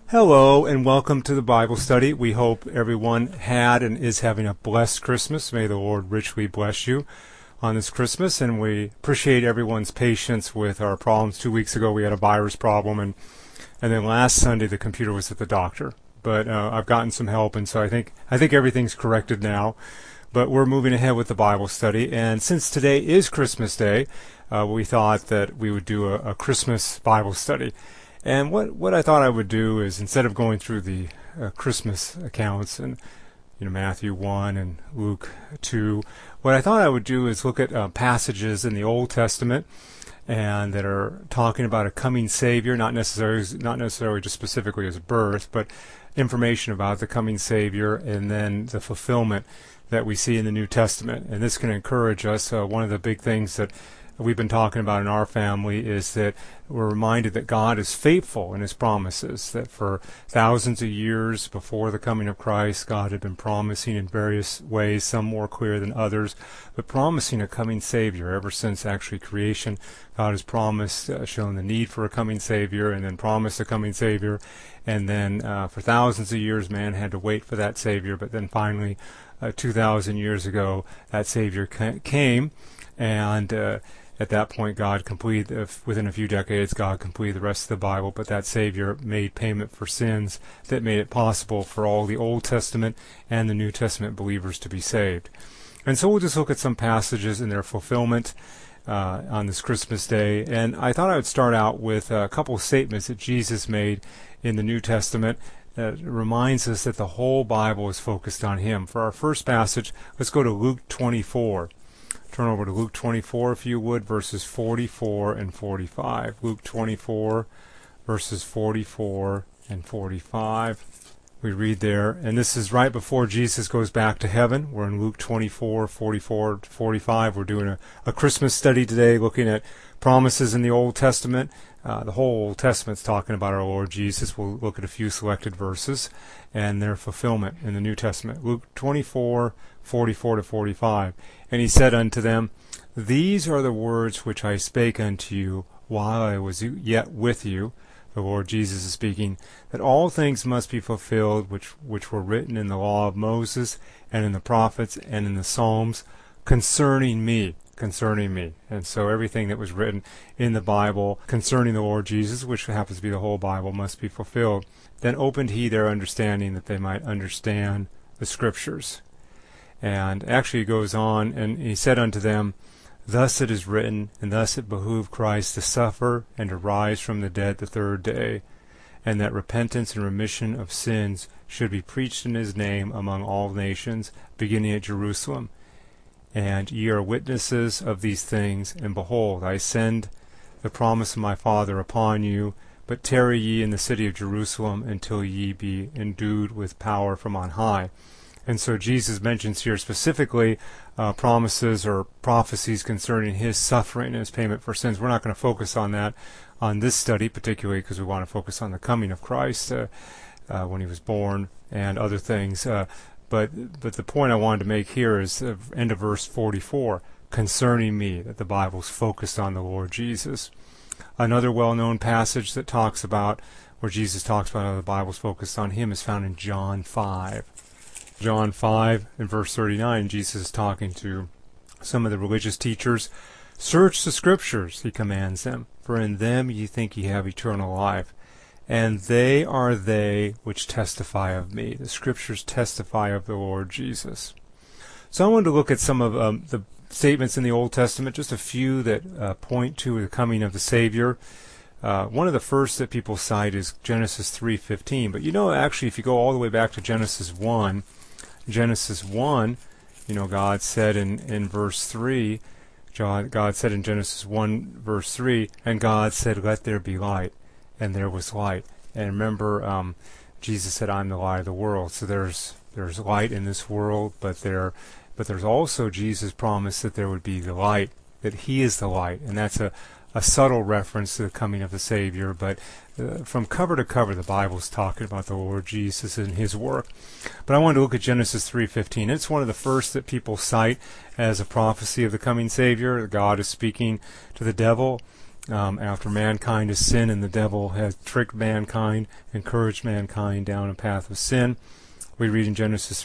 Hello and welcome to the Bible study. We hope everyone had and is having a blessed Christmas. May the Lord richly bless you on this Christmas, and we appreciate everyone's patience with our problems. 2 weeks ago we had a virus problem, and then last Sunday the computer was at the doctor. But I've gotten some help, and so I think everything's corrected now. But we're moving ahead with the Bible study, and since today is Christmas Day, we thought that we would do a Christmas Bible study. And what I thought I would do is, instead of going through the Christmas accounts and Matthew 1 and Luke 2, what I thought I would do is look at passages in the Old Testament and that are talking about a coming Savior, not necessarily just specifically his birth, but information about the coming Savior and then the fulfillment that we see in the New Testament. And this can encourage us. One of the big things that we've been talking about in our family is that we're reminded that God is faithful in his promises, that for thousands of years before the coming of Christ, God had been promising in various ways, some more clear than others, but promising a coming Savior. Ever since actually creation, God has promised, shown the need for a coming Savior, and then promised a coming Savior, and then for thousands of years man had to wait for that Savior, but then finally 2,000 years ago that Savior came, and at that point, God completed, within a few decades, God completed the rest of the Bible, but that Savior made payment for sins that made it possible for all the Old Testament and the New Testament believers to be saved. And so we'll just look at some passages in their fulfillment on this Christmas Day. And I thought I would start out with a couple of statements that Jesus made in the New Testament that reminds us that the whole Bible is focused on him. For our first passage, let's go to Luke 24. Turn over to Luke 24, if you would, verses 44 and 45. Luke 24, verses 44 and 45. We read there, and this is right before Jesus goes back to heaven. We're in Luke 24, 44 to 45. We're doing a Christmas study today, looking at promises in the Old Testament. The whole Old Testament's talking about our Lord Jesus. We'll look at a few selected verses and their fulfillment in the New Testament. Luke 24, 44 to 45. And he said unto them, These are the words which I spake unto you while I was yet with you. The Lord Jesus is speaking, that all things must be fulfilled which were written in the law of Moses and in the prophets and in the Psalms concerning me. And so everything that was written in the Bible concerning the Lord Jesus, which happens to be the whole Bible, must be fulfilled. Then opened he their understanding that they might understand the Scriptures. And actually he goes on, and he said unto them, Thus it is written, and thus it behooved Christ to suffer and to rise from the dead the third day, and that repentance and remission of sins should be preached in his name among all nations, beginning at Jerusalem. And ye are witnesses of these things, and behold, I send the promise of my Father upon you, but tarry ye in the city of Jerusalem until ye be endued with power from on high. And so Jesus mentions here specifically promises or prophecies concerning his suffering and his payment for sins. We're not going to focus on that on this study, particularly because we want to focus on the coming of Christ when he was born and other things. But the point I wanted to make here is the end of verse 44, concerning me, that the Bible's focused on the Lord Jesus. Another well-known passage that talks about, where Jesus talks about how the Bible's focused on him, is found in John 5. John 5 and verse 39, Jesus is talking to some of the religious teachers. Search the Scriptures, he commands them, for in them ye think ye have eternal life. And they are they which testify of me. The Scriptures testify of the Lord Jesus. So I wanted to look at some of the statements in the Old Testament, just a few that point to the coming of the Savior. One of the first that people cite is Genesis 3:15. But actually, if you go all the way back to Genesis 1, God said in verse 3, God said in Genesis 1, verse 3, and God said, Let there be light. And there was light. And remember, Jesus said, I'm the light of the world. So there's light in this world, but there's also Jesus' promise that there would be the light, that he is the light. And that's a subtle reference to the coming of the Savior. But from cover to cover, the Bible's talking about the Lord Jesus and his work. But I wanted to look at Genesis 3:15. It's one of the first that people cite as a prophecy of the coming Savior. God is speaking to the devil after mankind has sinned and the devil has tricked mankind, encouraged mankind down a path of sin. We read in Genesis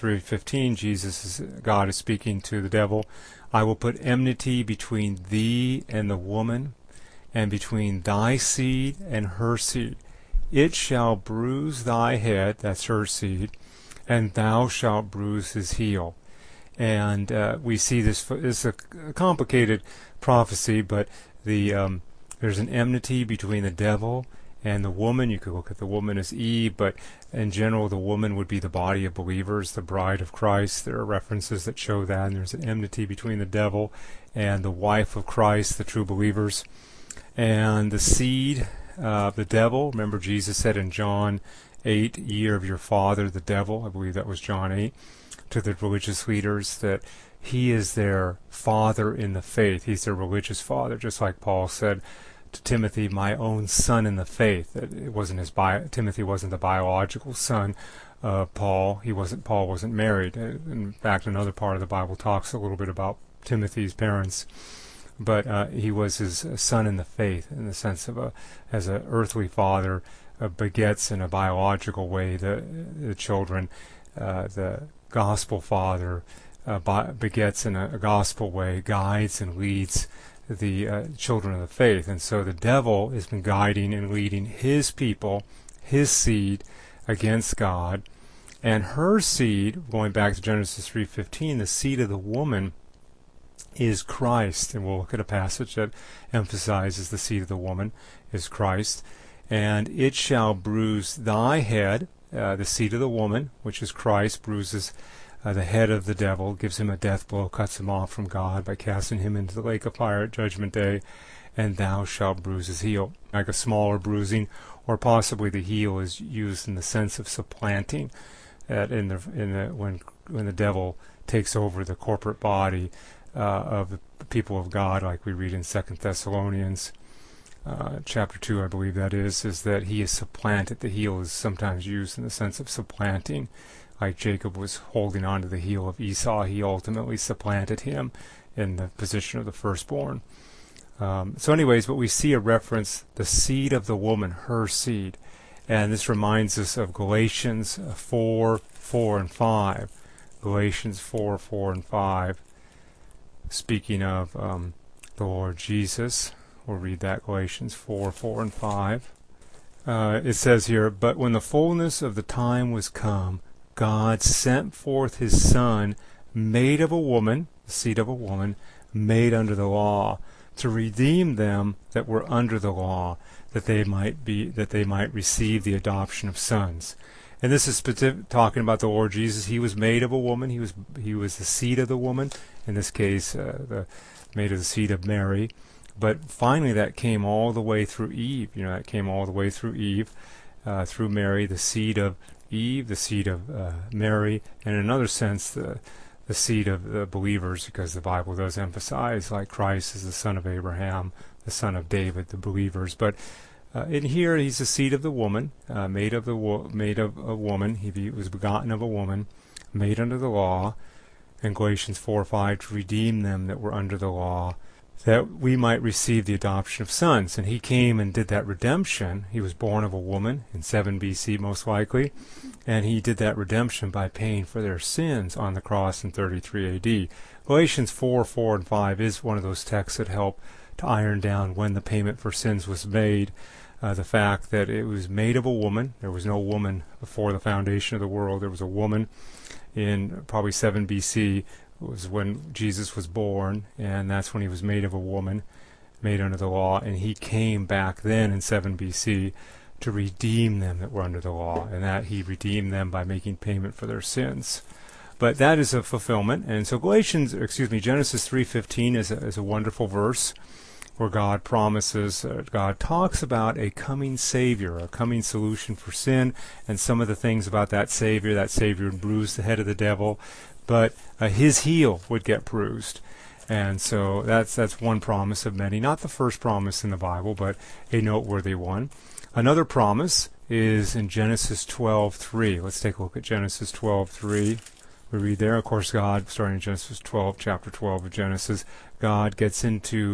3:15, God is speaking to the devil, I will put enmity between thee and the woman, and between thy seed and her seed. It shall bruise thy head, that's her seed, and thou shalt bruise his heel. And we see this is a complicated prophecy, but there's an enmity between the devil and the woman. You could look at the woman as Eve, but in general the woman would be the body of believers, the bride of Christ. There are references that show that, and there's an enmity between the devil and the wife of Christ, the true believers. And the seed of the devil, remember Jesus said in John 8, ye are of your father the devil, I believe that was John 8, to the religious leaders, that he is their father in the faith. He's their religious father, just like Paul said to Timothy, my own son in the faith. It wasn't Timothy wasn't the biological son of Paul. Paul wasn't married. In fact, another part of the Bible talks a little bit about Timothy's parents, but he was his son in the faith, in the sense of as an earthly father begets in a biological way the children. The gospel father begets in a gospel way, guides and leads the children of the faith. And so the devil has been guiding and leading his people, his seed, against God. And her seed, going back to Genesis 3:15, the seed of the woman is Christ. And we'll look at a passage that emphasizes the seed of the woman is Christ. And it shall bruise thy head, the seed of the woman, which is Christ, bruises the head of the devil, gives him a death blow, cuts him off from God by casting him into the lake of fire at judgment day, and thou shalt bruise his heel. Like a smaller bruising, or possibly the heel is used in the sense of supplanting, when the devil takes over the corporate body of the people of God, like we read in 2 Thessalonians chapter 2, I believe that is that he is supplanted. The heel is sometimes used in the sense of supplanting. Like Jacob was holding on to the heel of Esau, he ultimately supplanted him in the position of the firstborn. So anyways, but we see a reference, the seed of the woman, her seed. And this reminds us of Galatians 4:4 and 5. Galatians 4:4 and 5. Speaking of the Lord Jesus, we'll read that, Galatians 4:4 and 5. It says here, but when the fullness of the time was come, God sent forth his Son, made of a woman, the seed of a woman, made under the law, to redeem them that were under the law, that they might receive the adoption of sons. And this is talking about the Lord Jesus. He was made of a woman. He was the seed of the woman. In this case, made of the seed of Mary. But finally, that came all the way through Eve. That came all the way through Eve, through Mary, the seed of Eve, the seed of Mary, and in another sense, the seed of the believers, because the Bible does emphasize, like Christ is the son of Abraham, the son of David, the believers. But in here, he's the seed of the woman, made of a woman. He was begotten of a woman, made under the law. In Galatians 4:5, to redeem them that were under the law, that we might receive the adoption of sons. And he came and did that redemption. He was born of a woman in 7 BC, most likely, and he did that redemption by paying for their sins on the cross in 33 AD. Galatians 4:4 and 5 is one of those texts that help to iron down when the payment for sins was made. The fact that it was made of a woman. There was no woman before the foundation of the world. There was a woman in probably 7 BC. Was when Jesus was born, and that's when he was made of a woman, made under the law, and he came back then in 7 BC to redeem them that were under the law, and that he redeemed them by making payment for their sins. But that is a fulfillment, and so Genesis 3:15 is a wonderful verse where God promises, God talks about a coming Savior, a coming solution for sin, and some of the things about that Savior would bruise the head of the devil, but his heel would get bruised. And so that's one promise of many. Not the first promise in the Bible, but a noteworthy one. Another promise is in Genesis 12:3. Let's take a look at Genesis 12:3. We read there, of course, God, starting in Genesis 12, chapter 12 of Genesis, God gets into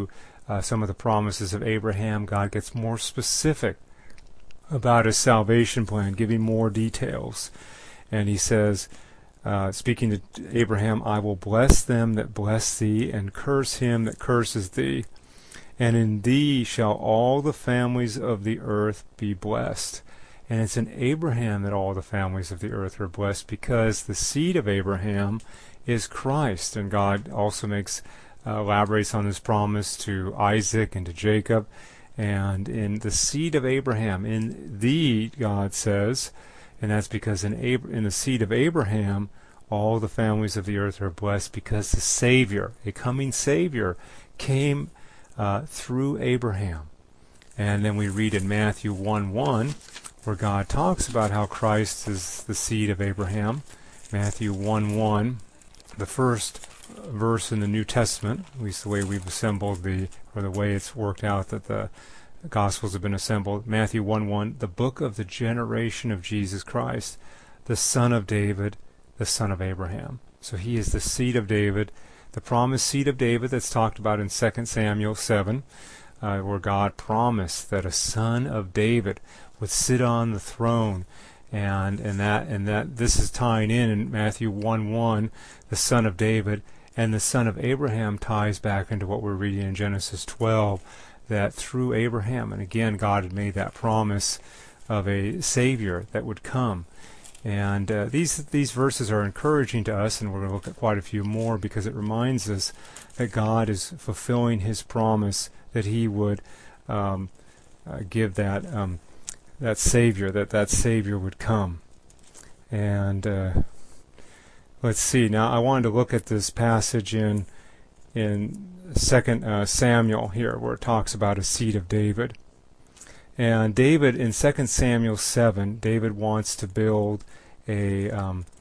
some of the promises of Abraham, God gets more specific about his salvation plan, giving more details. And he says, speaking to Abraham, I will bless them that bless thee, and curse him that curses thee. And in thee shall all the families of the earth be blessed. And it's in Abraham that all the families of the earth are blessed, because the seed of Abraham is Christ. And God also elaborates on this promise to Isaac and to Jacob. And in the seed of Abraham, in thee, God says, and that's because in the seed of Abraham, all the families of the earth are blessed, because the Savior, a coming Savior, came through Abraham. And then we read in Matthew 1:1, where God talks about how Christ is the seed of Abraham. Matthew 1:1, the first verse in the New Testament, at least the way we've assembled the way it's worked out that the Gospels have been assembled. Matthew 1:1, the book of the generation of Jesus Christ, the son of David, the son of Abraham. So he is the seed of David, the promised seed of David that's talked about in 2 Samuel 7, where God promised that a son of David would sit on the throne, and that this is tying in Matthew 1:1, the son of David, and the son of Abraham ties back into what we're reading in Genesis 12, that through Abraham, and again God had made that promise of a Savior that would come. And these verses are encouraging to us, and we're going to look at quite a few more, because it reminds us that God is fulfilling his promise that he would give that Savior, that Savior would come. And let's see. Now I wanted to look at this passage in 2 Samuel here, where it talks about a seed of David. And David, in 2 Samuel 7, David wants to build the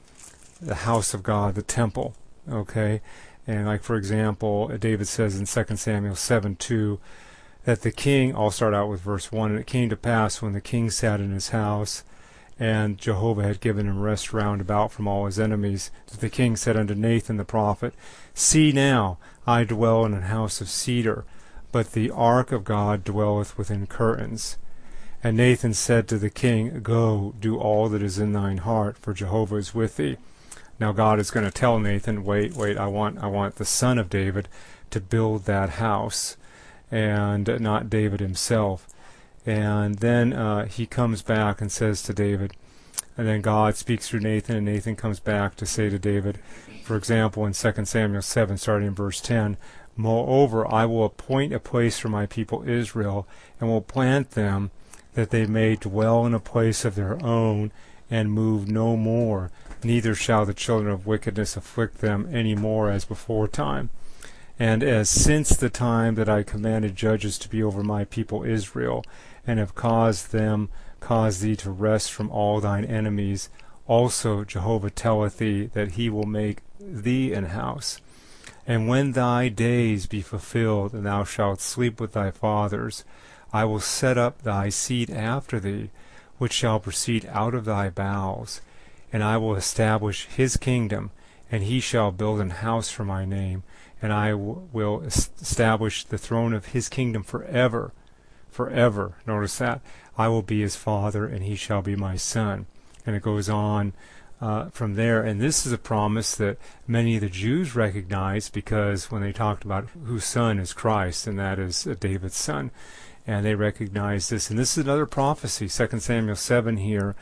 house of God, the temple. Okay? And like, for example, David says in 2 Samuel 7:2, that the king, I'll start out with verse 1, and it came to pass when the king sat in his house, and Jehovah had given him rest round about from all his enemies, that the king said unto Nathan the prophet, See now, I dwell in an house of cedar, but the ark of God dwelleth within curtains. And Nathan said to the king, Go, do all that is in thine heart, for Jehovah is with thee. Now God is going to tell Nathan, wait, I want the son of David to build that house, and not David himself. And then he comes back and says to David, and then God speaks through Nathan, and Nathan comes back to say to David, for example, in 2 Samuel 7, starting in verse 10, Moreover, I will appoint a place for my people Israel, and will plant them, that they may dwell in a place of their own, and move no more, neither shall the children of wickedness afflict them any more as before time. And as since the time that I commanded judges to be over my people Israel, and have caused thee to rest from all thine enemies, also Jehovah telleth thee that he will make thee an house. And when thy days be fulfilled, and thou shalt sleep with thy fathers, I will set up thy seed after thee, which shall proceed out of thy bowels, and I will establish his kingdom, and he shall build an house for my name, and I will establish the throne of his kingdom forever. Forever. Notice that. I will be his father, and he shall be my son. And it goes on from there. And this is a promise that many of the Jews recognized, because when they talked about whose son is Christ, and that is David's son, and they recognize this. And this is another prophecy. 2 Samuel 7 here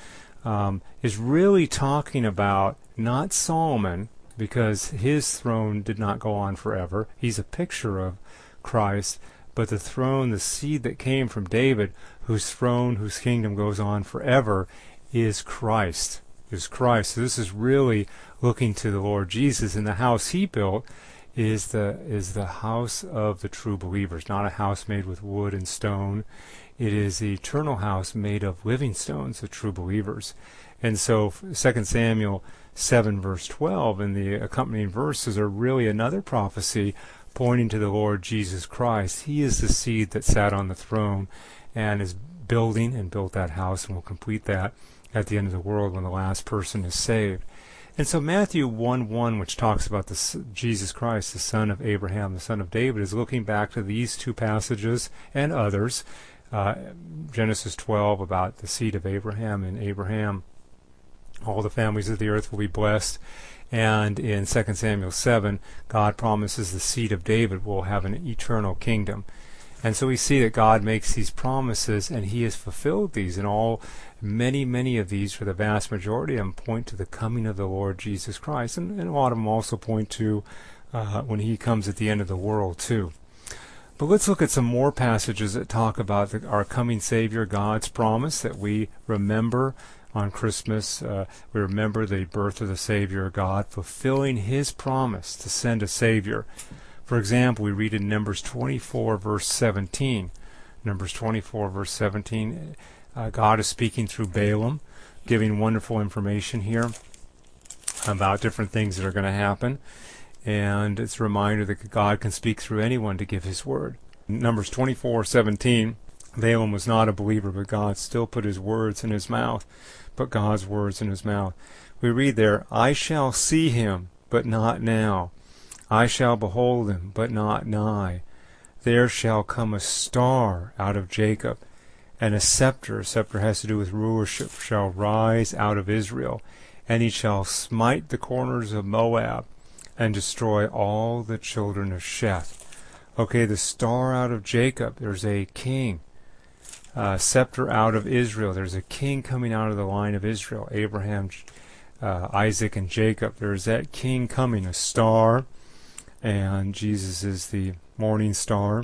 is really talking about not Solomon, because his throne did not go on forever. He's a picture of Christ. But the throne, the seed that came from David, whose throne, whose kingdom goes on forever, is Christ. So this is really looking to the Lord Jesus, and the house he built is the house of the true believers, not a house made with wood and stone. It is the eternal house made of living stones, the true believers. And so 2 Samuel 7 verse 12 and the accompanying verses are really another prophecy pointing to the Lord Jesus Christ. He is the seed that sat on the throne and is building and built that house, and will complete that at the end of the world when the last person is saved. And so Matthew 1:1, which talks about Jesus Christ, the son of Abraham, the son of David, is looking back to these two passages and others. Genesis 12 about the seed of Abraham, and Abraham, all the families of the earth will be blessed. And in 2 Samuel 7, God promises the seed of David will have an eternal kingdom. And so we see that God makes these promises, and he has fulfilled these. And many of these, for the vast majority of them, point to the coming of the Lord Jesus Christ. And a lot of them also point to when he comes at the end of the world too. But let's look at some more passages that talk about our coming Savior, God's promise that we remember on Christmas. We remember the birth of the Savior, God fulfilling his promise to send a Savior. For example, we read in Numbers 24, verse 17. Numbers 24, verse 17. God is speaking through Balaam, giving wonderful information here about different things that are going to happen. And it's a reminder that God can speak through anyone to give his word. Numbers 24:17, Balaam was not a believer, but God still put his words in his mouth. Put God's words in his mouth. We read there, I shall see him, but not now. I shall behold him, but not nigh. There shall come a star out of Jacob, and a scepter has to do with rulership, shall rise out of Israel, and he shall smite the corners of Moab, and destroy all the children of Sheth. Okay, the star out of Jacob, there's a king. Scepter out of Israel, there's a king coming out of the line of Israel. Abraham, Isaac, and Jacob, there's that king coming, a star. And Jesus is the morning star.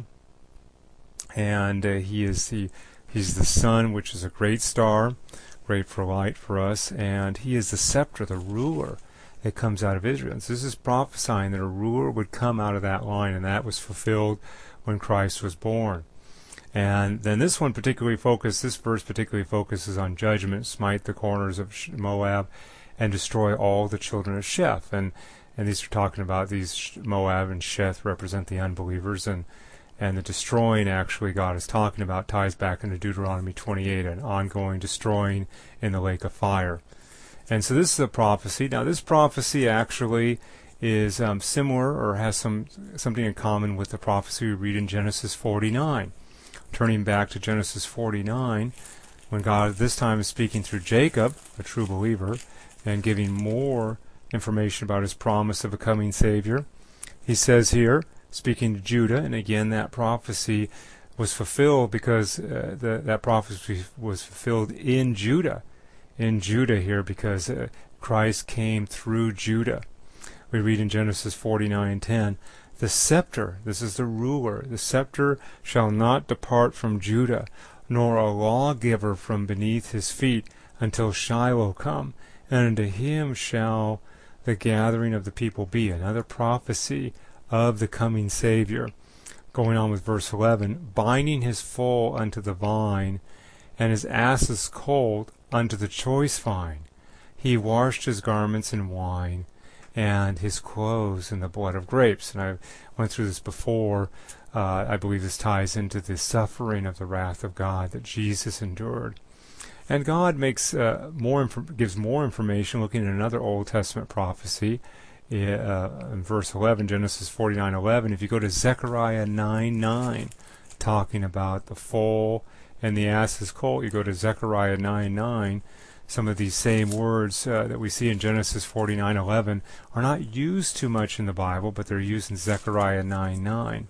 And he's the sun, which is a great star, great for light for us. And he is the scepter, the ruler that comes out of Israel. So this is prophesying that a ruler would come out of that line, and that was fulfilled when Christ was born. And then this verse particularly focuses on judgment, smite the corners of Moab, and destroy all the children of Sheth. And these are talking about these Moab and Sheth represent the unbelievers, and the destroying actually God is talking about ties back into Deuteronomy 28, an ongoing destroying in the lake of fire. And so this is a prophecy. Now this prophecy actually is similar or has something in common with the prophecy we read in Genesis 49. Turning back to Genesis 49, when God this time is speaking through Jacob, a true believer, and giving more information about his promise of a coming Savior. He says here, speaking to Judah, and again that prophecy was fulfilled because that prophecy was fulfilled in Judah. In Judah here because Christ came through Judah. We read in Genesis 49:10, the scepter, this is the ruler, the scepter shall not depart from Judah, nor a lawgiver from beneath his feet, until Shiloh come, and unto him shall the gathering of the people be. Another prophecy of the coming Savior. Going on with verse 11, binding his foal unto the vine, and his ass's colt unto the choice vine. He washed his garments in wine, and his clothes in the blood of grapes. And I went through this before. I believe this ties into the suffering of the wrath of God that Jesus endured. And God gives more information looking at another Old Testament prophecy in verse 11, Genesis 49:11. If you go to Zechariah 9:9, talking about the foal and the ass's colt, you go to Zechariah 9:9. Some of these same words that we see in Genesis 49:11 are not used too much in the Bible, but they're used in Zechariah 9:9,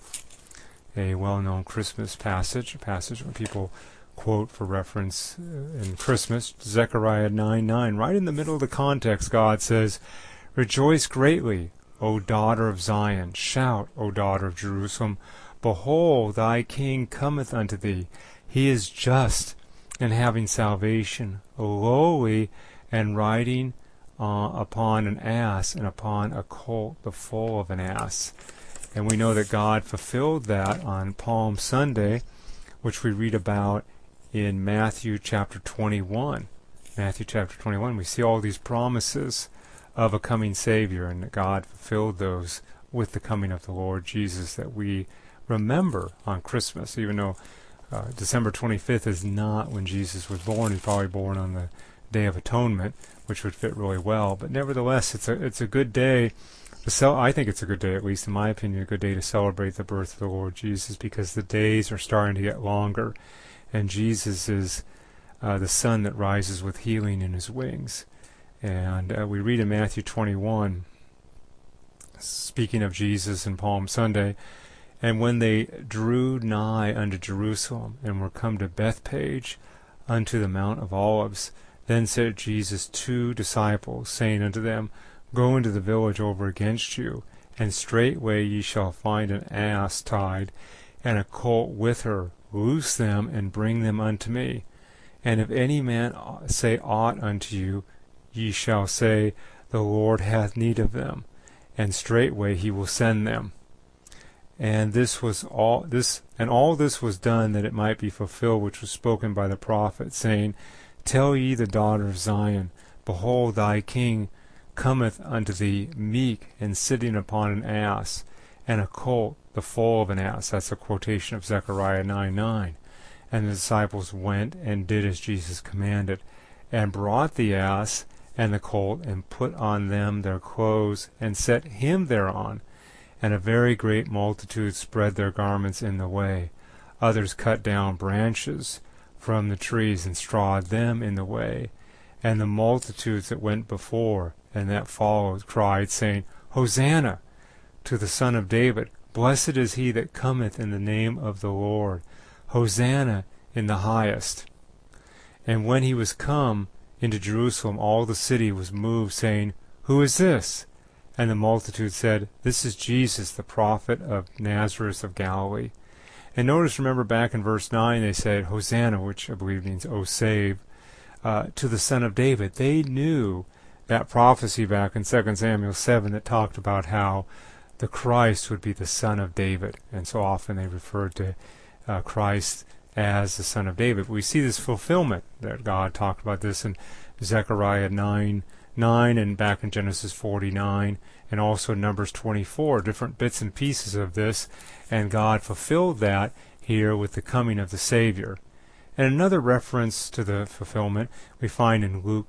a well-known Christmas passage, a passage where people quote for reference in Christmas. Zechariah 9:9, right in the middle of the context, God says, rejoice greatly, O daughter of Zion. Shout, O daughter of Jerusalem. Behold, thy king cometh unto thee. He is just and having salvation, lowly, and riding upon an ass, and upon a colt, the foal of an ass. And we know that God fulfilled that on Palm Sunday, which we read about in Matthew chapter 21. Matthew chapter 21, we see all these promises of a coming Savior, and that God fulfilled those with the coming of the Lord Jesus that we remember on Christmas, even though December 25th is not when Jesus was born. He's probably born on the Day of Atonement, which would fit really well. But nevertheless, it's a good day. I think it's a good day, at least in my opinion, a good day to celebrate the birth of the Lord Jesus, because the days are starting to get longer, and Jesus is the sun that rises with healing in his wings. And we read in Matthew 21, speaking of Jesus and Palm Sunday, and when they drew nigh unto Jerusalem, and were come to Bethphage, unto the Mount of Olives, then said Jesus to disciples, saying unto them, Go into the village over against you, and straightway ye shall find an ass tied, and a colt with her. Loose them, and bring them unto me. And if any man say aught unto you, ye shall say, The Lord hath need of them, and straightway he will send them. And all this was done that it might be fulfilled which was spoken by the prophet, saying, Tell ye the daughter of Zion, Behold, thy king cometh unto thee meek, and sitting upon an ass, and a colt, the foal of an ass. That's a quotation of Zechariah 9:9. And the disciples went and did as Jesus commanded, and brought the ass and the colt, and put on them their clothes, and set him thereon. And a very great multitude spread their garments in the way. Others cut down branches from the trees, and strawed them in the way. And the multitudes that went before and that followed cried, saying, Hosanna to the Son of David. Blessed is he that cometh in the name of the Lord. Hosanna in the highest. And when he was come into Jerusalem, all the city was moved, saying, Who is this? And the multitude said, This is Jesus, the prophet of Nazareth of Galilee. And notice, remember back in verse 9, they said, Hosanna, which I believe means, O save, to the Son of David. They knew that prophecy back in 2 Samuel 7 that talked about how the Christ would be the Son of David. And so often they referred to Christ as the Son of David. We see this fulfillment that God talked about this in Zechariah 9 and back in Genesis 49, and also Numbers 24, different bits and pieces of this, and God fulfilled that here with the coming of the Savior. And another reference to the fulfillment we find in Luke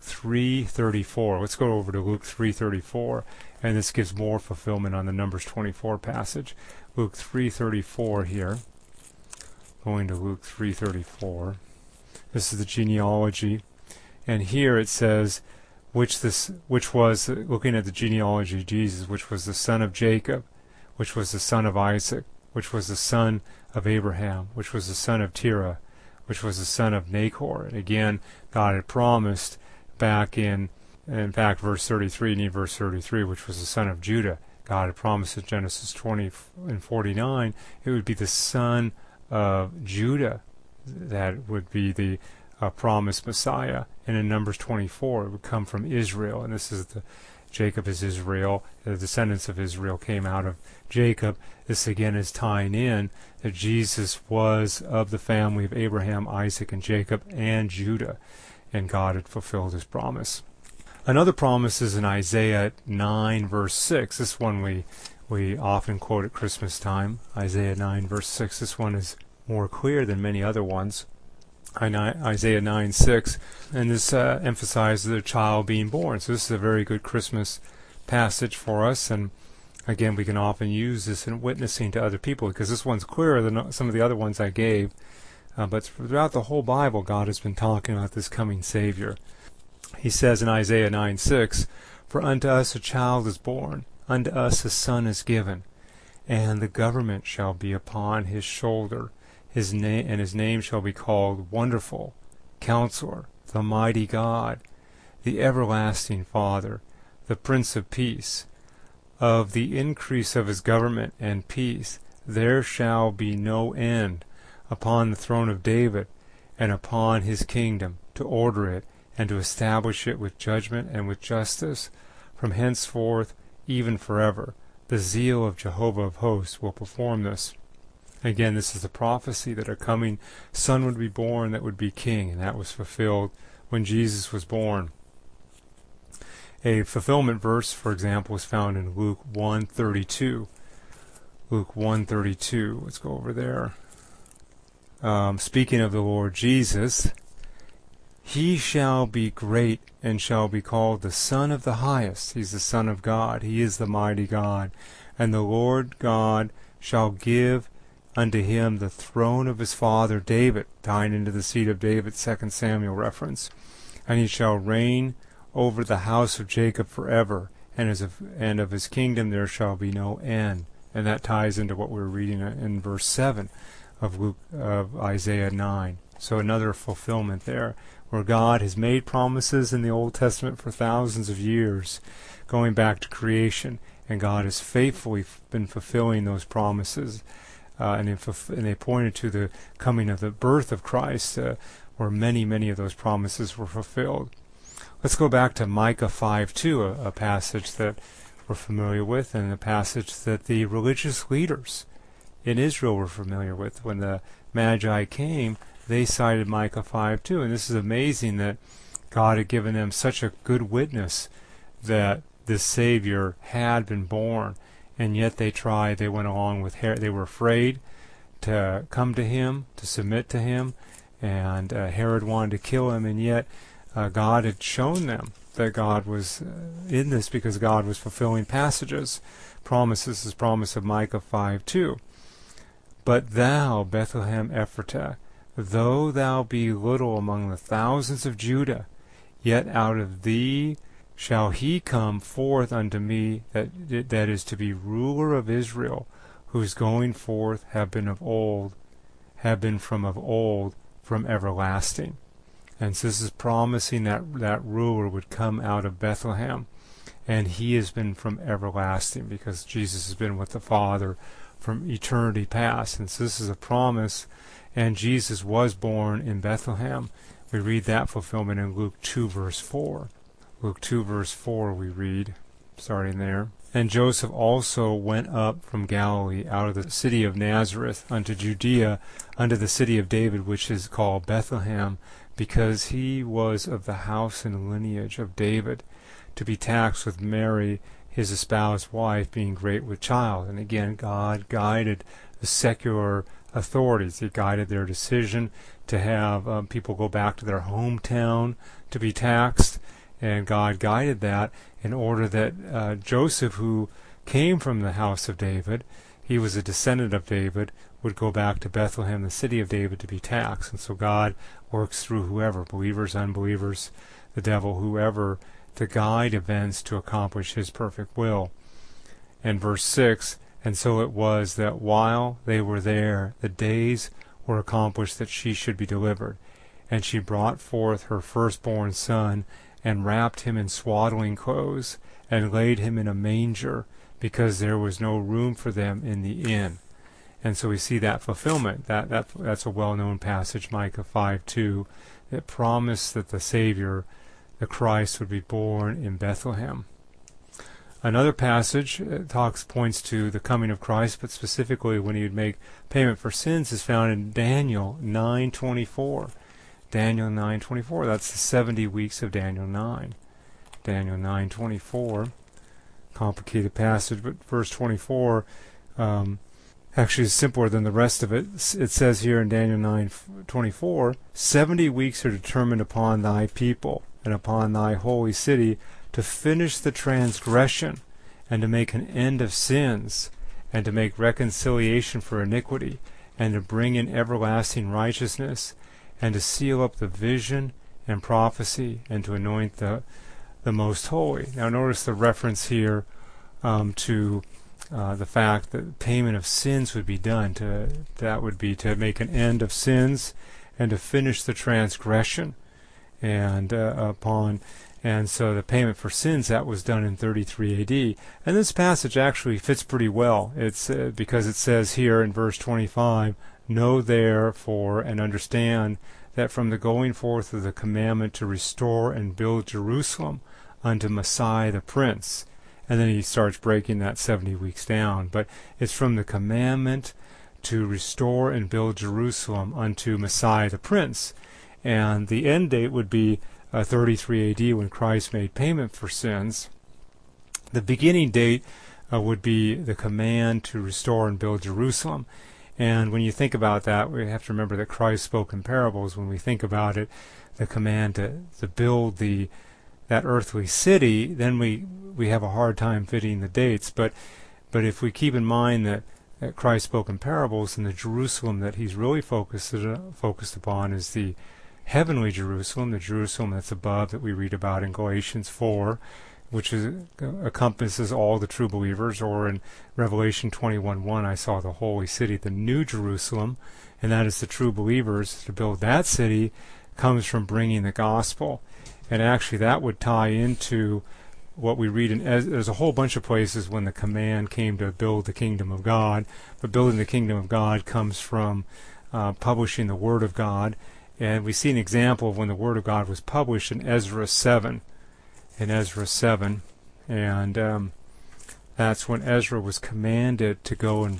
3:34. Let's go over to Luke 3:34, and this gives more fulfillment on the Numbers 24 passage. Luke 3:34 here. Going to Luke 3:34. This is the genealogy, and here it says, which was, looking at the genealogy of Jesus, which was the son of Jacob, which was the son of Isaac, which was the son of Abraham, which was the son of Terah, which was the son of Nahor. And again, God had promised back in fact, verse 33, and verse 33, which was the son of Judah. God had promised in Genesis 20 and 49, it would be the son of Judah that would be the promised Messiah. And in Numbers 24, it would come from Israel. And this is Jacob is Israel. The descendants of Israel came out of Jacob. This again is tying in that Jesus was of the family of Abraham, Isaac, and Jacob, and Judah. And God had fulfilled his promise. Another promise is in Isaiah 9, verse 6. This one we often quote at Christmas time. Isaiah 9, verse 6. This one is more clear than many other ones. Isaiah 9:6, and this emphasizes the child being born. So this is a very good Christmas passage for us, and again, we can often use this in witnessing to other people, because this one's clearer than some of the other ones I gave. But throughout the whole Bible, God has been talking about this coming Savior. He says in Isaiah 9:6, For unto us a child is born, unto us a son is given, and the government shall be upon his shoulder. His name shall be called Wonderful, Counselor, the Mighty God, the Everlasting Father, the Prince of Peace. Of the increase of his government and peace there shall be no end, upon the throne of David and upon his kingdom, to order it and to establish it with judgment and with justice, from henceforth even forever. The zeal of Jehovah of hosts will perform this. Again, this is the prophecy that a coming son would be born that would be king, and that was fulfilled when Jesus was born. A fulfillment verse, for example, is found in Luke 1:32. Luke 1:32. Let's go over there. Speaking of the Lord Jesus, He shall be great and shall be called the Son of the Highest. He's the Son of God. He is the mighty God. And the Lord God shall give unto him the throne of his father David, tying into the seed of David, 2 Samuel reference. And he shall reign over the house of Jacob forever, and of his kingdom there shall be no end. And that ties into what we're reading in verse 7 of Isaiah 9. So another fulfillment there, where God has made promises in the Old Testament for thousands of years, going back to creation, and God has faithfully been fulfilling those promises. And they pointed to the coming of the birth of Christ, where many of those promises were fulfilled. Let's go back to Micah 5:2, a passage that we're familiar with, and a passage that the religious leaders in Israel were familiar with. When the Magi came, they cited Micah 5:2, and this is amazing that God had given them such a good witness that this Savior had been born, and yet they went along with Herod. They were afraid to come to him, to submit to him, and Herod wanted to kill him, and yet God had shown them that God was in this because God was fulfilling promises, this promise of Micah 5:2. But thou, Bethlehem Ephratah, though thou be little among the thousands of Judah, yet out of thee shall he come forth unto me that is to be ruler of Israel, whose going forth have been from of old, from everlasting. And so this is promising that ruler would come out of Bethlehem, and he has been from everlasting, because Jesus has been with the Father from eternity past. And so this is a promise, and Jesus was born in Bethlehem. We read that fulfillment in Luke 2 verse 4. Luke 2 verse 4 we read, starting there. And Joseph also went up from Galilee out of the city of Nazareth unto Judea, unto the city of David, which is called Bethlehem, because he was of the house and lineage of David, to be taxed with Mary, his espoused wife, being great with child. And again, God guided the secular authorities. He guided their decision to have people go back to their hometown to be taxed, and God guided that in order that Joseph, who came from the house of David, he was a descendant of David, would go back to Bethlehem, the city of David, to be taxed. And so God works through whoever, believers, unbelievers, the devil, whoever, to guide events to accomplish his perfect will. And verse 6, and so it was that while they were there, the days were accomplished that she should be delivered. And she brought forth her firstborn son, and wrapped him in swaddling clothes, and laid him in a manger, because there was no room for them in the inn. And so we see that fulfillment. That's a well-known passage, Micah 5:2, that promised that the Savior, the Christ, would be born in Bethlehem. Another passage points to the coming of Christ, but specifically when he would make payment for sins, is found in Daniel 9:24. Daniel 9:24. That's the 70 weeks of Daniel 9. Daniel 9:24. Complicated passage, but verse 24 actually is simpler than the rest of it. It says here in Daniel 9:24, 70 weeks are determined upon thy people and upon thy holy city to finish the transgression, and to make an end of sins, and to make reconciliation for iniquity, and to bring in everlasting righteousness, and to seal up the vision and prophecy, and to anoint the most holy. Now notice the reference here to the fact that payment of sins would be done. That would be to make an end of sins and to finish the transgression. And so the payment for sins, that was done in 33 AD. And this passage actually fits pretty well. It's because it says here in verse 25, know therefore and understand that from the going forth of the commandment to restore and build Jerusalem unto Messiah the Prince. And then he starts breaking that 70 weeks down. But it's from the commandment to restore and build Jerusalem unto Messiah the Prince. And the end date would be 33 AD when Christ made payment for sins. The beginning date would be the command to restore and build Jerusalem. And when you think about that, we have to remember that Christ spoke in parables. When we think about it, the command to build that earthly city, then we have a hard time fitting the dates. But if we keep in mind that Christ spoke in parables, and the Jerusalem that he's really focused upon is the heavenly Jerusalem, the Jerusalem that's above, that we read about in Galatians 4, which encompasses all the true believers, or in Revelation 21:1, I saw the holy city, the new Jerusalem, and that is the true believers. To build that city comes from bringing the gospel. And actually that would tie into what we read there's a whole bunch of places when the command came to build the kingdom of God, but building the kingdom of God comes from publishing the Word of God. And we see an example of when the Word of God was published in Ezra 7. And that's when Ezra was commanded to go and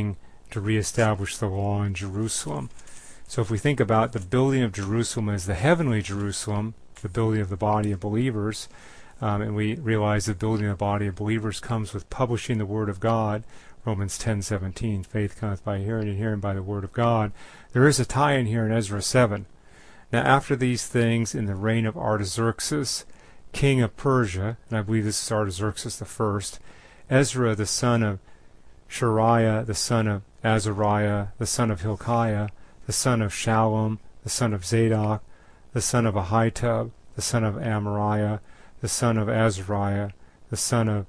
to reestablish the law in Jerusalem. So if we think about the building of Jerusalem as the heavenly Jerusalem, the building of the body of believers, and we realize the building of the body of believers comes with publishing the Word of God, Romans 10:17, faith cometh by hearing, and hearing by the Word of God. There is a tie-in here in Ezra 7. Now after these things, in the reign of Artaxerxes, king of Persia, and I believe this is Artaxerxes the first, Ezra the son of Shariah, the son of Azariah, the son of Hilkiah, the son of Shallum, the son of Zadok, the son of Ahitub, the son of Amariah, the son of Azariah, the son of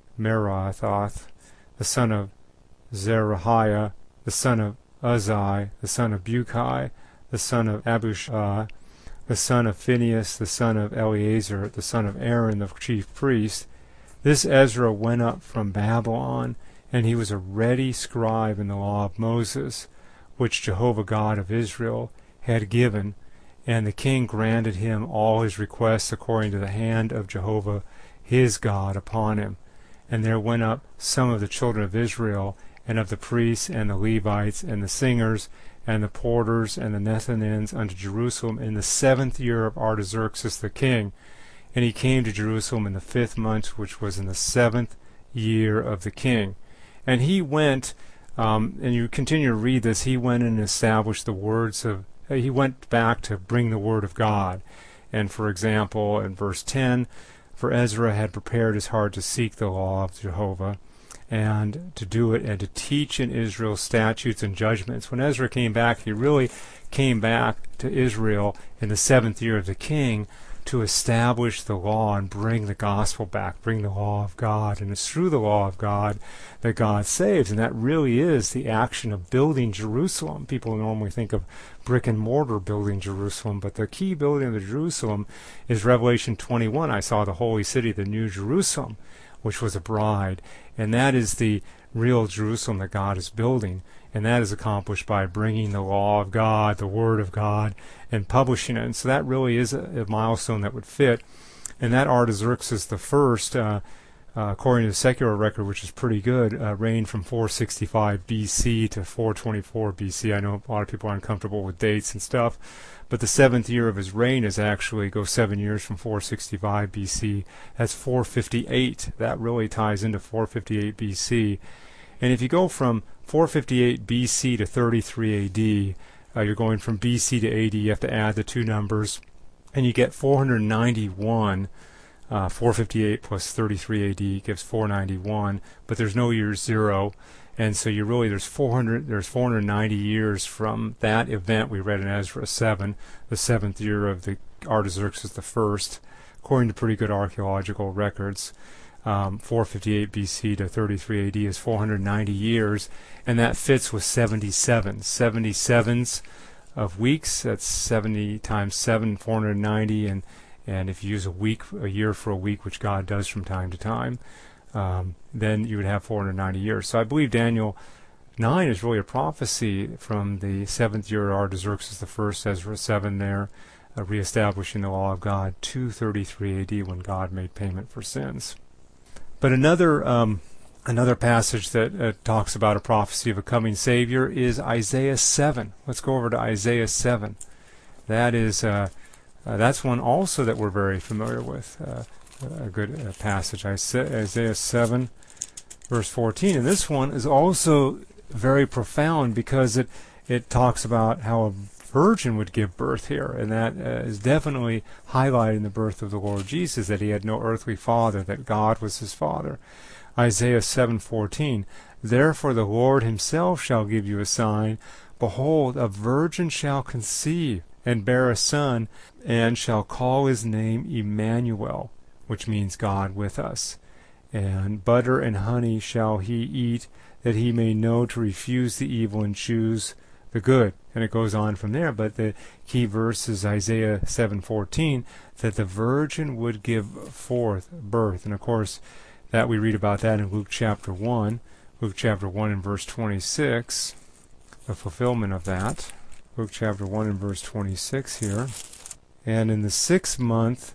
Merathoth, the son of Zerahiah, the son of Uzai, the son of Bukai, the son of Abushah, the son of Phinehas, the son of Eleazar, the son of Aaron, the chief priest. This Ezra went up from Babylon, and he was a ready scribe in the law of Moses, which Jehovah God of Israel had given, and the king granted him all his requests according to the hand of Jehovah his God upon him. And there went up some of the children of Israel, and of the priests, and the Levites, and the singers, and the porters, and the Nethinims unto Jerusalem in the 7th year of Artaxerxes the king. And he came to Jerusalem in the 5th month, which was in the 7th year of the king. And he went, and you continue to read this, he went and established the words of, he went back to bring the word of God. And for example, in verse 10, for Ezra had prepared his heart to seek the law of Jehovah, and to do it, and to teach in Israel statutes and judgments. When Ezra came back, he really came back to Israel in the 7th year of the king to establish the law and bring the gospel back, bring the law of God. And it's through the law of God that God saves. And that really is the action of building Jerusalem. People normally think of brick and mortar building Jerusalem, but the key building of the Jerusalem is Revelation 21. I saw the holy city, the new Jerusalem, which was a bride. And that is the real Jerusalem that God is building. And that is accomplished by bringing the law of God, the Word of God, and publishing it. And so that really is a milestone that would fit. And that Artaxerxes the first, according to the secular record, which is pretty good, reigned from 465 BC to 424 BC. I know a lot of people are uncomfortable with dates and stuff, but the 7th year of his reign is actually goes 7 years from 465 BC. That's 458. That really ties into 458 BC. And if you go from 458 BC to 33 AD, you're going from BC to AD, you have to add the two numbers, and you get 491. 458 plus 33 AD gives 491, but there's no year zero, and so you really there's 490 years from that event we read in Ezra 7, the 7th year of the Artaxerxes the first, according to pretty good archaeological records. 458 BC to 33 AD is 490 years, and that fits with 77s of weeks. That's 70 times 7, 490, and if you use a year for a week, which God does from time to time, then you would have 490 years. So I believe Daniel 9 is really a prophecy from the 7th year of Artaxerxes the first, Ezra 7 there, reestablishing the law of God, 233 AD when God made payment for sins. But another passage that talks about a prophecy of a coming Savior is Isaiah 7. Let's go over to Isaiah 7. That is that's one also that we're very familiar with. A good passage, Isaiah 7, verse 14. And this one is also very profound because it talks about how a virgin would give birth here, and that is definitely highlighting the birth of the Lord Jesus, that he had no earthly father, that God was his father. Isaiah 7:14, therefore the Lord himself shall give you a sign. Behold, a virgin shall conceive and bear a son, and shall call his name Emmanuel, which means God with us. And butter and honey shall he eat, that he may know to refuse the evil and choose the good. And it goes on from there, but the key verse is Isaiah 7:14, that the virgin would give forth birth. And of course, that we read about that in Luke chapter 1. Luke chapter 1 and verse 26, the fulfillment of that. Luke chapter 1 and verse 26 here. And in the 6th month,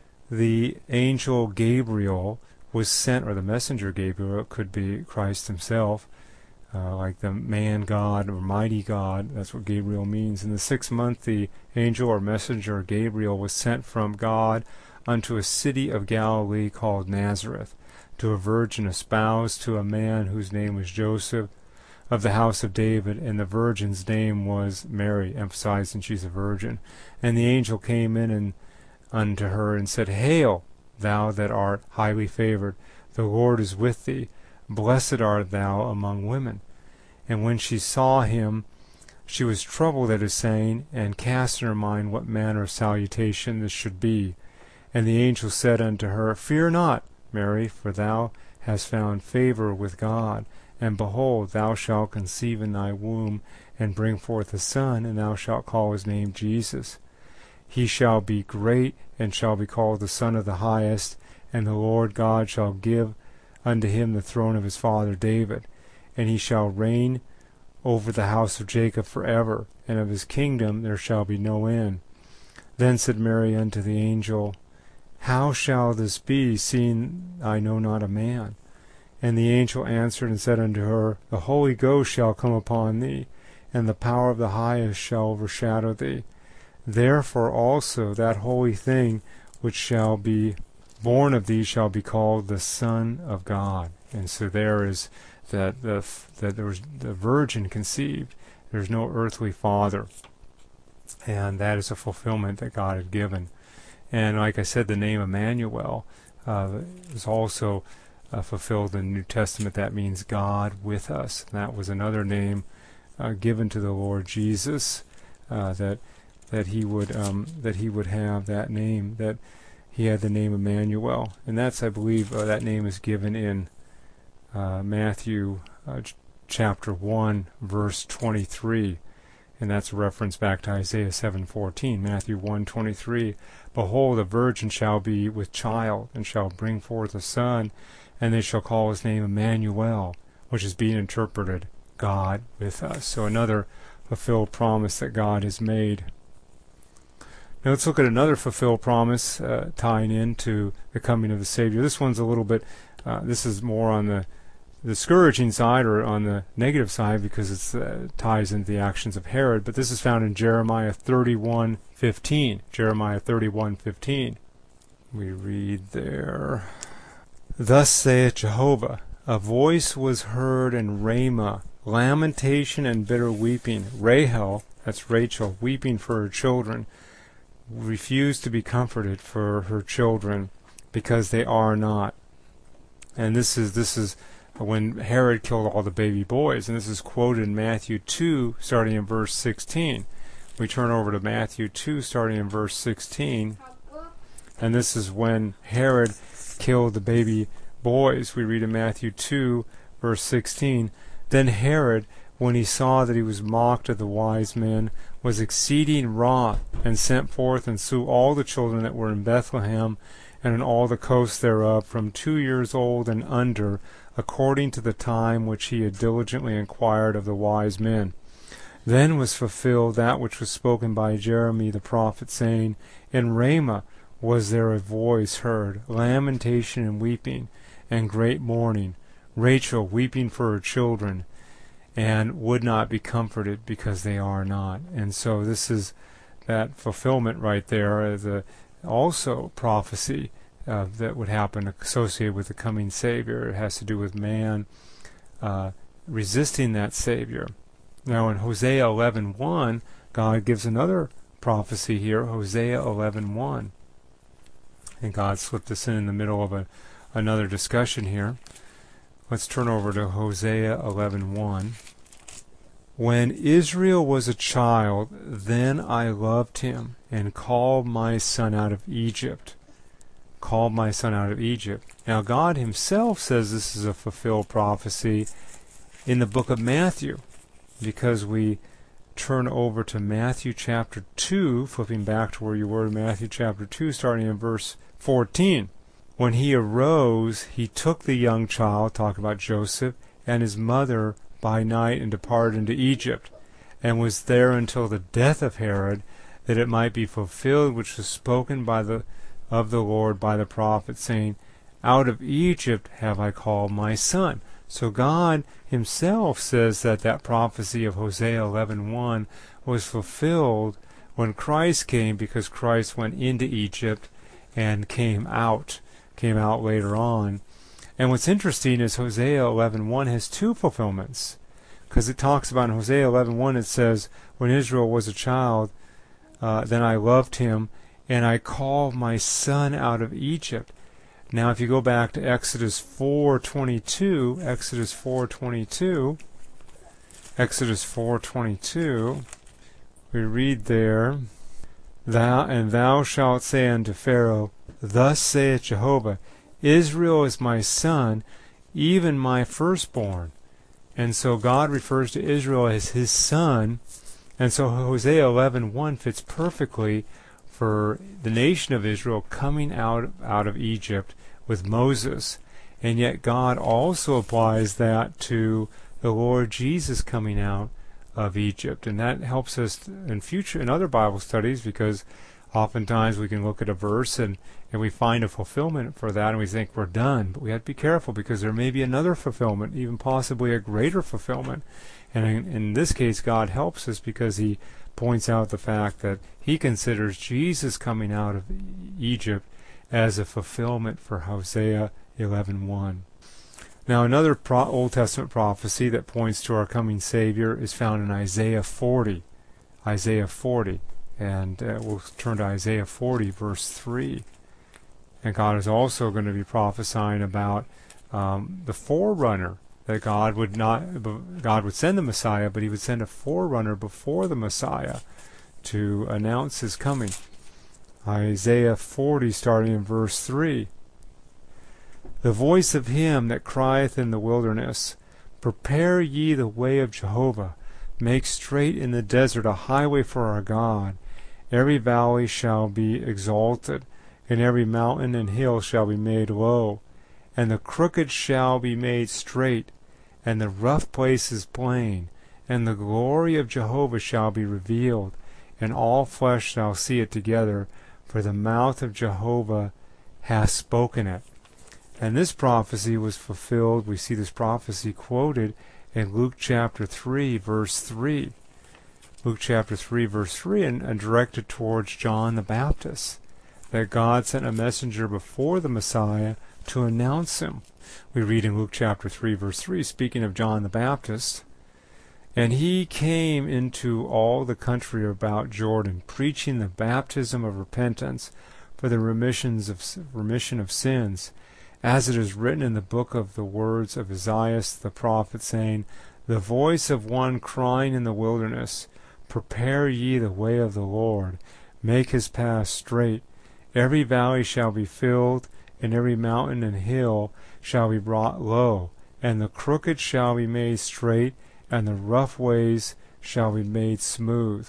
the angel Gabriel was sent, or the messenger Gabriel, it could be Christ himself, like the man God or mighty God. That's what Gabriel means. In the 6th month, the angel or messenger Gabriel was sent from God unto a city of Galilee called Nazareth, to a virgin espoused to a man whose name was Joseph, of the house of David, and the virgin's name was Mary, emphasizing she's a virgin. And the angel came in and unto her and said, Hail, thou that art highly favored, the Lord is with thee. Blessed art thou among women. And when she saw him, she was troubled at his saying, and cast in her mind what manner of salutation this should be. And the angel said unto her, Fear not, Mary, for thou hast found favor with God. And behold, thou shalt conceive in thy womb, and bring forth a son, and thou shalt call his name Jesus. He shall be great, and shall be called the Son of the Highest, and the Lord God shall give unto him the throne of his father David, and he shall reign over the house of Jacob forever, and of his kingdom there shall be no end. Then said Mary unto the angel, How shall this be, seeing I know not a man? And the angel answered and said unto her, The Holy Ghost shall come upon thee, and the power of the Highest shall overshadow thee. Therefore also that holy thing which shall be born of thee shall be called the Son of God. And so there is that there was the virgin conceived. There's no earthly father. And that is a fulfillment that God had given. And like I said, the name Emmanuel is also fulfilled in the New Testament. That means God with us. And that was another name given to the Lord Jesus, that he would have that name, that he had the name Emmanuel. And that's, I believe, that name is given in Matthew chapter 1, verse 23. And that's a reference back to Isaiah 7:14. Matthew 1:23. Behold, a virgin shall be with child, and shall bring forth a son, and they shall call his name Emmanuel, which is being interpreted, God with us. So another fulfilled promise that God has made. Now let's look at another fulfilled promise tying into the coming of the Savior. This one's a little bit, this is more on the discouraging side, or on the negative side, because it ties into the actions of Herod. But this is found in Jeremiah 31:15. Jeremiah 31:15. We read there, Thus saith Jehovah, a voice was heard in Ramah, lamentation and bitter weeping. Rahel, that's Rachel, weeping for her children, refused to be comforted for her children, because they are not. And this is when Herod killed all the baby boys, and this is quoted in Matthew 2, starting in verse 16. We turn over to Matthew 2, starting in verse 16, and this is when Herod killed the baby boys. We read in Matthew 2, verse 16, Then Herod, when he saw that he was mocked of the wise men, was exceeding wroth, and sent forth and slew all the children that were in Bethlehem, and in all the coasts thereof, from 2 years old and under, according to the time which he had diligently inquired of the wise men. Then was fulfilled that which was spoken by Jeremy the prophet, saying, In Ramah was there a voice heard, lamentation and weeping, and great mourning, Rachel weeping for her children, and would not be comforted, because they are not. And so this is that fulfillment right there, the also prophecy that would happen associated with the coming Savior. It has to do with man resisting that Savior. Now in Hosea 11:1, God gives another prophecy here, Hosea 11:1. And God slipped this in the middle of another discussion here. Let's turn over to Hosea 11:1. When Israel was a child, then I loved him and called my son out of Egypt. Called my son out of Egypt. Now God himself says this is a fulfilled prophecy in the book of Matthew, because we turn over to Matthew chapter 2, flipping back to where you were in Matthew chapter 2, starting in verse 14. When he arose, he took the young child, talking about Joseph, and his mother by night, and departed into Egypt, and was there until the death of Herod, that it might be fulfilled which was spoken of the Lord by the prophet, saying, Out of Egypt have I called my son. So God himself says that prophecy of Hosea 11:1 was fulfilled when Christ came, because Christ went into Egypt and came out later on. And what's interesting is Hosea 11:1 has two fulfillments, because it talks about in Hosea 11:1, it says, when Israel was a child, then I loved him, and I called my son out of Egypt. Now if you go back to Exodus 4:22, we read there, Thou shalt say unto Pharaoh, Thus saith Jehovah, Israel is my son, even my firstborn. And so God refers to Israel as his son, and so Hosea 11:1 fits perfectly for the nation of Israel coming out of Egypt with Moses. And yet God also applies that to the Lord Jesus coming out of Egypt. And that helps us in other Bible studies, because oftentimes we can look at a verse and we find a fulfillment for that and we think we're done. But we have to be careful, because there may be another fulfillment, even possibly a greater fulfillment. And in this case, God helps us because he points out the fact that he considers Jesus coming out of Egypt as a fulfillment for Hosea 11:1. Now another Old Testament prophecy that points to our coming Savior is found in Isaiah 40. Isaiah 40. And we'll turn to Isaiah 40, verse 3. And God is also going to be prophesying about the forerunner, that God would send the Messiah, but he would send a forerunner before the Messiah to announce his coming. Isaiah 40, starting in verse 3. The voice of him that crieth in the wilderness, Prepare ye the way of Jehovah, make straight in the desert a highway for our God. Every valley shall be exalted, and every mountain and hill shall be made low, and the crooked shall be made straight, and the rough places plain, and the glory of Jehovah shall be revealed, and all flesh shall see it together, for the mouth of Jehovah hath spoken it. And this prophecy was fulfilled. We see this prophecy quoted in Luke chapter 3, verse 3. Luke chapter 3, verse 3, and directed towards John the Baptist, that God sent a messenger before the Messiah to announce him. We read in Luke chapter 3, verse 3, speaking of John the Baptist, And he came into all the country about Jordan, preaching the baptism of repentance for the remission of sins, as it is written in the book of the words of Isaiah the prophet, saying, The voice of one crying in the wilderness, Prepare ye the way of the Lord, make his path straight. Every valley shall be filled, and every mountain and hill shall be brought low, and the crooked shall be made straight, and the rough ways shall be made smooth.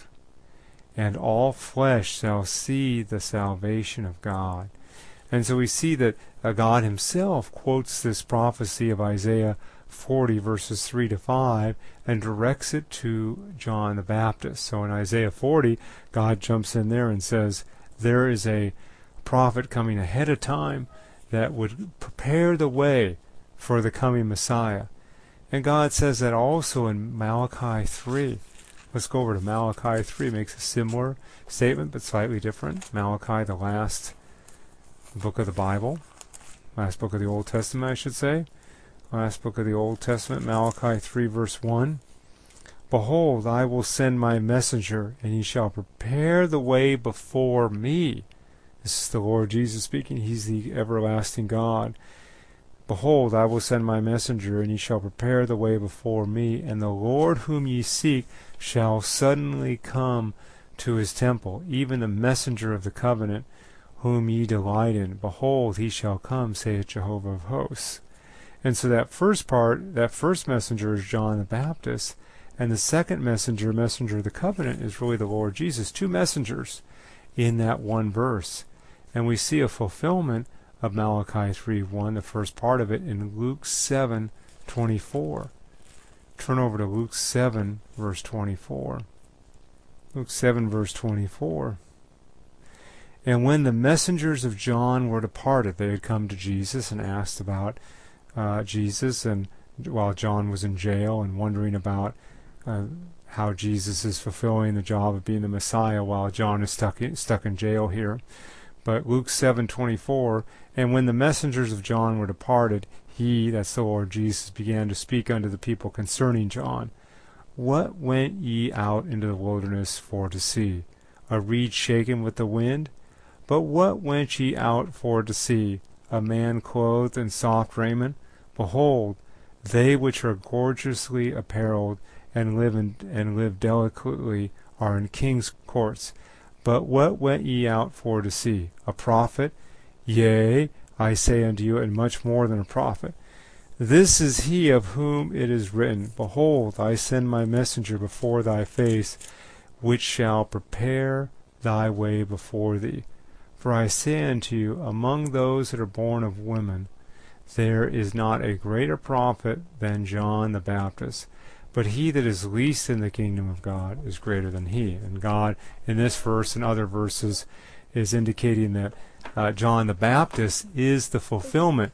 And all flesh shall see the salvation of God. And so we see that God himself quotes this prophecy of Isaiah 40, verses 3 to 5, and directs it to John the Baptist. So in Isaiah 40, God jumps in there and says, there is a prophet coming ahead of time that would prepare the way for the coming Messiah. And God says that also in Malachi 3. Let's go over to Malachi 3. It makes a similar statement, but slightly different. Malachi, the last book of the Bible, last book of the Old Testament, I should say. last book of the Old Testament, Malachi 3 verse 1. Behold, I will send my messenger, and he shall prepare the way before me. This is the Lord Jesus speaking. He's the everlasting God. Behold, I will send my messenger, and he shall prepare the way before me, and the Lord whom ye seek shall suddenly come to his temple, even the messenger of the covenant, whom ye delight in. Behold, he shall come, saith Jehovah of hosts. And so that first part, that first messenger is John the Baptist, and the second messenger, messenger of the covenant, is really the Lord Jesus. Two messengers in that one verse. And we see a fulfillment of Malachi 3:1, the first part of it, in Luke 7:24. Turn over to Luke 7, verse 24. Luke 7, verse 24. And when the messengers of John were departed, they had come to Jesus and asked about Jesus, and while John was in jail, and wondering about how Jesus is fulfilling the job of being the Messiah while John is stuck in jail here. But Luke 7:24, and when the messengers of John were departed, he, that's the Lord Jesus, began to speak unto the people concerning John. What went ye out into the wilderness for to see? A reed shaken with the wind? But what went ye out for to see? A man clothed in soft raiment? Behold, they which are gorgeously apparelled and live delicately are in king's courts. But what went ye out for to see? A prophet? Yea, I say unto you, and much more than a prophet. This is he of whom it is written, Behold, I send my messenger before thy face, which shall prepare thy way before thee. For I say unto you, among those that are born of women, there is not a greater prophet than John the Baptist. But he that is least in the kingdom of God is greater than he. And God, in this verse and other verses, is indicating that John the Baptist is the fulfillment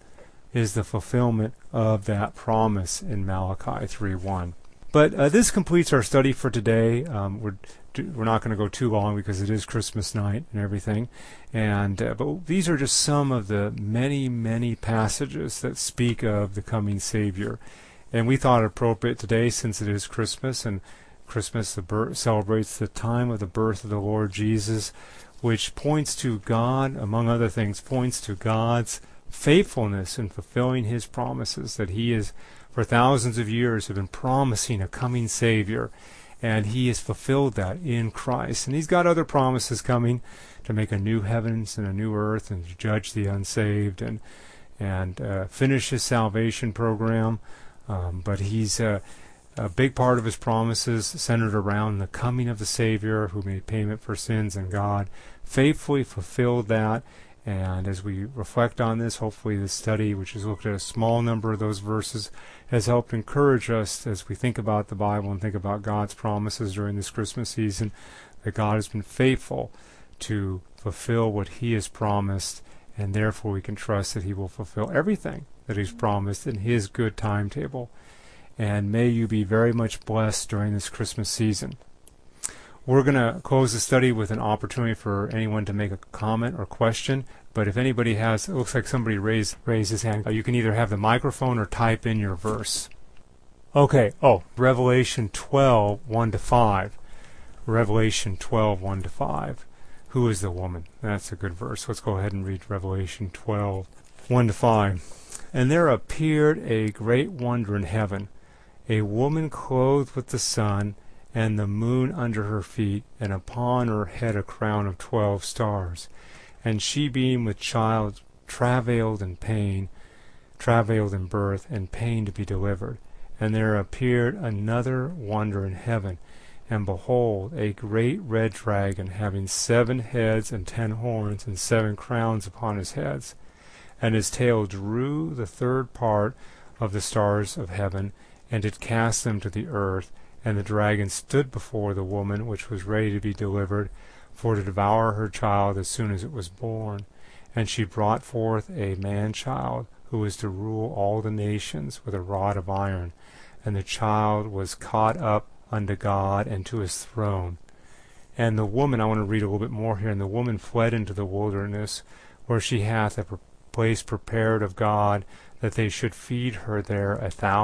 of that promise in Malachi 3:1. But this completes our study for today. We're not going to go too long because it is Christmas night and everything. But these are just some of the many, many passages that speak of the coming Savior. And we thought it appropriate today, since it is Christmas, and Christmas celebrates the time of the birth of the Lord Jesus, which points to God, among other things, points to God's faithfulness in fulfilling his promises, that he is, for thousands of years, have been promising a coming Savior, and he has fulfilled that in Christ. And he's got other promises coming to make a new heavens and a new earth, and to judge the unsaved, and finish his salvation program. But he's a big part of his promises centered around the coming of the Savior, who made payment for sins, and God faithfully fulfilled that. And as we reflect on this, hopefully this study, which has looked at a small number of those verses, has helped encourage us as we think about the Bible and think about God's promises during this Christmas season, that God has been faithful to fulfill what he has promised, and therefore we can trust that he will fulfill everything that he's promised in his good timetable. And may you be very much blessed during this Christmas season. We're going to close the study with an opportunity for anyone to make a comment or question. But if anybody has, it looks like somebody raised his hand. You can either have the microphone or type in your verse. Okay. Revelation 12, 1-5. Revelation 12, 1-5. Who is the woman? That's a good verse. Let's go ahead and read Revelation 12, 1-5. And there appeared a great wonder in heaven, a woman clothed with the sun, and the moon under her feet, and upon her head a crown of 12 stars. And she being with child travailed in birth, and pain to be delivered. And there appeared another wonder in heaven, and behold, a great red dragon, having 7 heads and 10 horns, and 7 crowns upon his heads. And his tail drew the third part of the stars of heaven, and did cast them to the earth. And the dragon stood before the woman, which was ready to be delivered, for to devour her child as soon as it was born. And she brought forth a man-child, who was to rule all the nations with a rod of iron. And the child was caught up unto God and to his throne. And the woman, I want to read a little bit more here, and the woman fled into the wilderness, where she hath a place prepared of God, that they should feed her there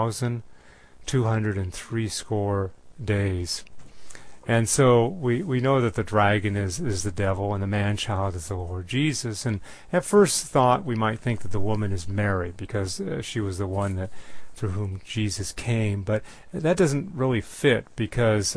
1,260 days. And so we know that the dragon is the devil and the man-child is the Lord Jesus. And at first thought we might think that the woman is Mary because she was the one that through whom Jesus came. But that doesn't really fit because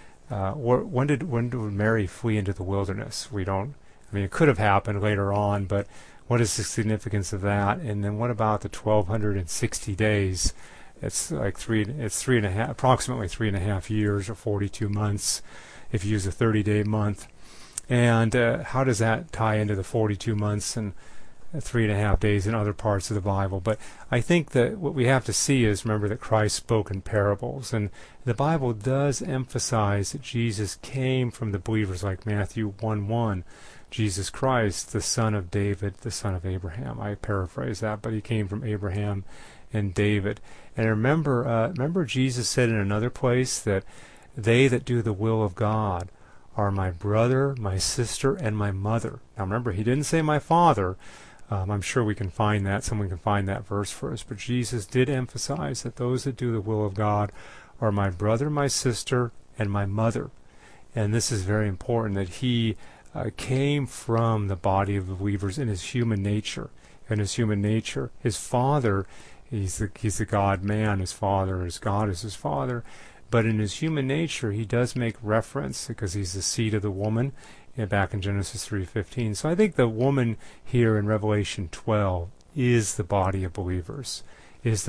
when did Mary flee into the wilderness? We don't. I mean, it could have happened later on, but what is the significance of that? And then what about the 1,260 days? It's like approximately 3.5 years or 42 months if you use a 30-day month. And how does that tie into the 42 months and 3.5 days in other parts of the Bible? But I think that what we have to see is, remember that Christ spoke in parables. And the Bible does emphasize that Jesus came from the believers, like Matthew 1:1. Jesus Christ, the son of David, the son of Abraham. I paraphrase that, but he came from Abraham and David. And remember Jesus said in another place that they that do the will of God are my brother, my sister, and my mother. Now remember, he didn't say my father. I'm sure we can find that. Someone can find that verse for us. But Jesus did emphasize that those that do the will of God are my brother, my sister, and my mother. And this is very important, that he came from the body of the believers in his human nature. In his human nature, his father, he's the God-man. His father is God, is his father. But in his human nature, he does make reference, because he's the seed of the woman, back in Genesis 3:15. So I think the woman here in Revelation 12 is the body of believers, based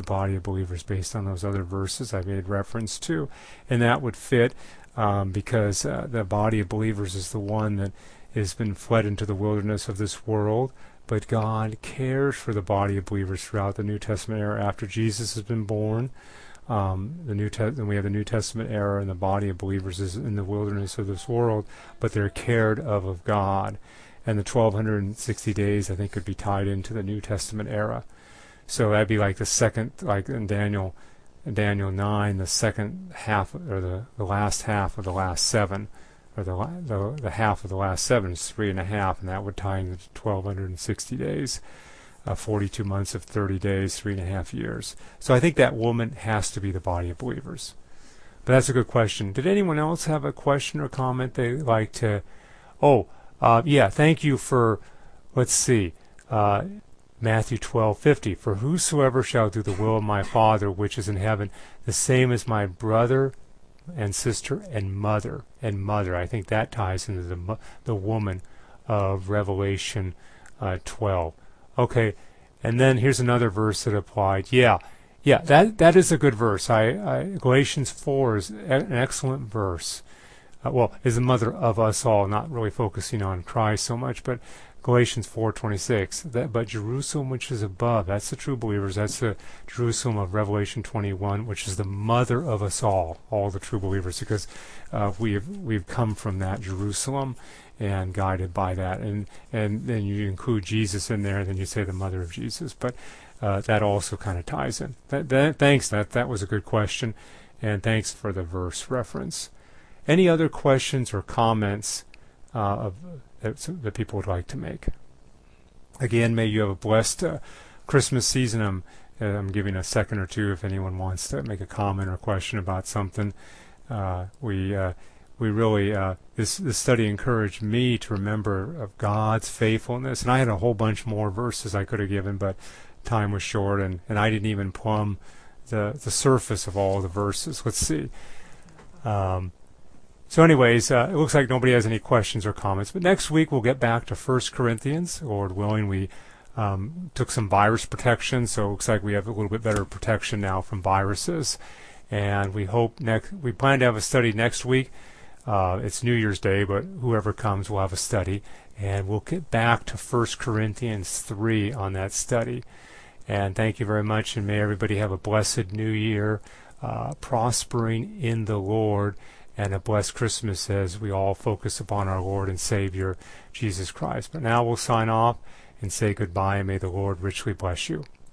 on those other verses I made reference to. And that would fit because the body of believers is the one that has been fled into the wilderness of this world, but God cares for the body of believers throughout the New Testament era after Jesus has been born. Then we have the New Testament era, and the body of believers is in the wilderness of this world, but they're cared of God. And the 1,260 days, I think, could be tied into the New Testament era. So that'd be like the second, like in Daniel 9, the second half, or the last half of the last seven, or the half of the last seven is 3.5, and that would tie into 1,260 days, 42 months of 30 days, 3.5 years. So I think that woman has to be the body of believers. But that's a good question. Did anyone else have a question or comment they'd like to? Yeah, thank you for, let's see, Matthew 12:50. For whosoever shall do the will of my Father which is in heaven, the same is my brother and sister and mother. I think that ties into the woman of Revelation 12. Okay, and then here's another verse that applied. Yeah, that is a good verse. Galatians 4 is an excellent verse. Is the mother of us all, not really focusing on Christ so much, but Galatians 4:26. But Jerusalem which is above, that's the true believers. That's the Jerusalem of Revelation 21, which is the mother of us all the true believers, because we've come from that Jerusalem and guided by that. And then you include Jesus in there, and then you say the mother of Jesus. But that also kind of ties in. Thanks. That was a good question, and thanks for the verse reference. Any other questions or comments that people would like to make? Again, may you have a blessed Christmas season. I'm giving a second or two if anyone wants to make a comment or question about something. We really this study encouraged me to remember of God's faithfulness, and I had a whole bunch more verses I could have given, but time was short, and I didn't even plumb the surface of all the verses. Let's see. So anyways, it looks like nobody has any questions or comments. But next week we'll get back to 1 Corinthians. Lord willing, we took some virus protection, so it looks like we have a little bit better protection now from viruses. And we plan to have a study next week. It's New Year's Day, but whoever comes will have a study. And we'll get back to 1 Corinthians 3 on that study. And thank you very much, and may everybody have a blessed New Year, prospering in the Lord, and a blessed Christmas as we all focus upon our Lord and Savior, Jesus Christ. But now we'll sign off and say goodbye, and may the Lord richly bless you.